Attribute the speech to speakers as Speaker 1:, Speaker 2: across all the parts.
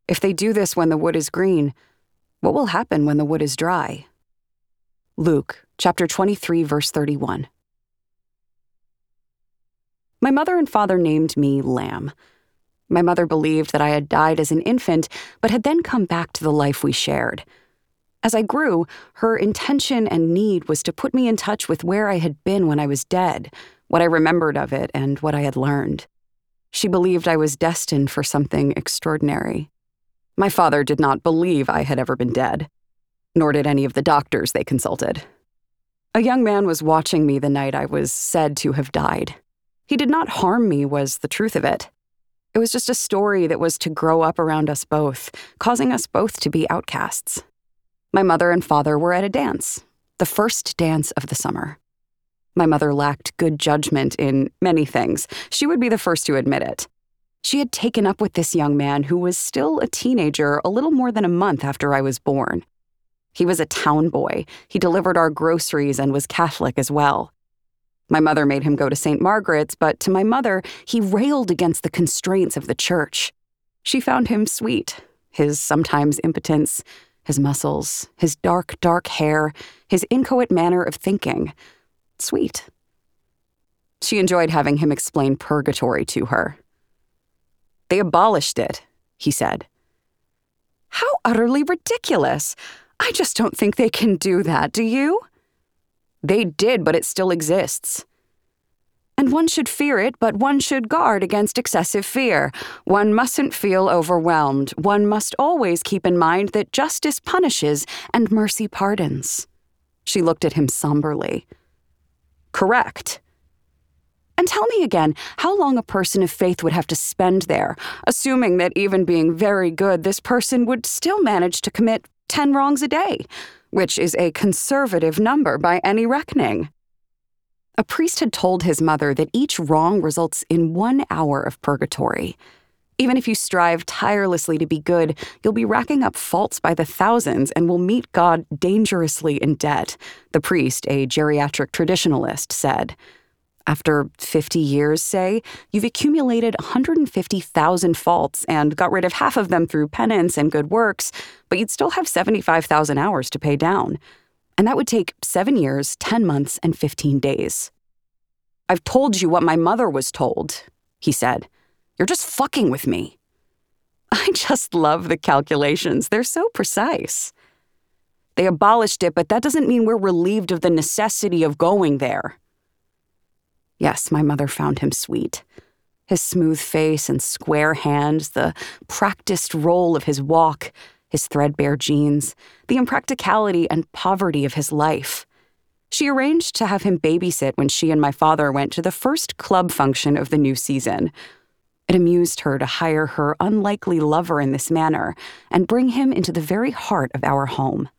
Speaker 1: If they do this when the wood is green, what will happen when the wood is dry? Luke, chapter 23, verse 31. My mother and father named me Lamb. My mother believed that I had died as an infant, but had then come back to the life we shared. As I grew, her intention and need was to put me in touch with where I had been when I was dead, what I remembered of it, and what I had learned. She believed I was destined for something extraordinary. My father did not believe I had ever been dead, nor did any of the doctors they consulted. A young man was watching me the night I was said to have died. He did not harm me, was the truth of it. It was just a story that was to grow up around us both, causing us both to be outcasts. My mother and father were at a dance, the first dance of the summer. My mother lacked good judgment in many things. She would be the first to admit it. She had taken up with this young man who was still a teenager a little more than a month after I was born. He was a town boy. He delivered our groceries and was Catholic as well. My mother made him go to St. Margaret's, but to my mother, he railed against the constraints of the church. She found him sweet, his sometimes impotence, his muscles, his dark, dark hair, his inchoate manner of thinking. Sweet. She enjoyed having him explain purgatory to her. "They abolished it," he said. "How utterly ridiculous! I just don't think they can do that, do you?" "They did, but it still exists." "And one should fear it, but one should guard against excessive fear. One mustn't feel overwhelmed. One must always keep in mind that justice punishes and mercy pardons." She looked at him somberly. "Correct." "And tell me again how long a person of faith would have to spend there, assuming that even being very good, this person would still manage to commit 10 wrongs a day, which is a conservative number by any reckoning." A priest had told his mother that each wrong results in 1 hour of purgatory. Even if you strive tirelessly to be good, you'll be racking up faults by the thousands and will meet God dangerously in debt, the priest, a geriatric traditionalist, said. After 50 years, say, you've accumulated 150,000 faults and got rid of half of them through penance and good works, but you'd still have 75,000 hours to pay down. And that would take 7 years, 10 months, and 15 days. "I've told you what my mother was told," he said. "You're just fucking with me." I just love the calculations. They're so precise. "They abolished it, but that doesn't mean we're relieved of the necessity of going there." Yes, my mother found him sweet. His smooth face and square hands, the practiced roll of his walk, his threadbare jeans, the impracticality and poverty of his life. She arranged to have him babysit when she and my father went to the first club function of the new season. It amused her to hire her unlikely lover in this manner and bring him into the very heart of our home.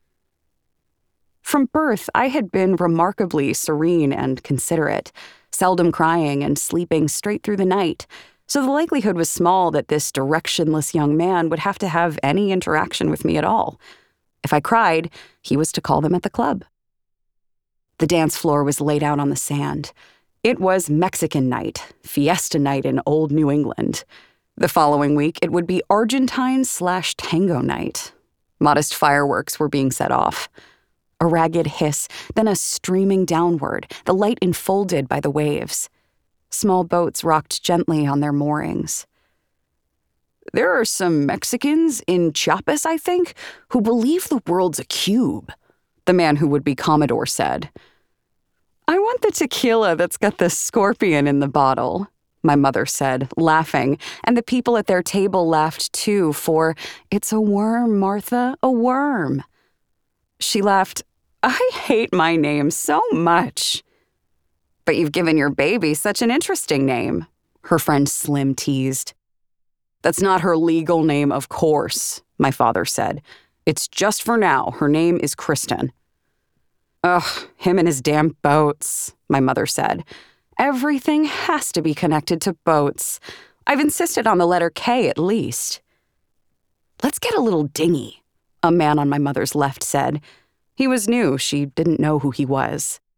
Speaker 1: From birth, I had been remarkably serene and considerate, seldom crying and sleeping straight through the night, so the likelihood was small that this directionless young man would have to have any interaction with me at all. If I cried, he was to call them at the club. The dance floor was laid out on the sand. It was Mexican night, fiesta night in old New England. The following week, it would be Argentine/tango night. Modest fireworks were being set off. A ragged hiss, then a streaming downward, the light enfolded by the waves. Small boats rocked gently on their moorings. "There are some Mexicans in Chiapas, I think, who believe the world's a cube," the man who would be Commodore said. "I want the tequila that's got the scorpion in the bottle," my mother said, laughing, and the people at their table laughed too, for "It's a worm, Martha, a worm." She laughed, "I hate my name so much." "But you've given your baby such an interesting name," her friend Slim teased. "That's not her legal name, of course," my father said. "It's just for now. Her name is Kristen." "Ugh, him and his damn boats," my mother said. "Everything has to be connected to boats. I've insisted on the letter K at least." "Let's get a little dingy," a man on my mother's left said. He was new. She didn't know who he was.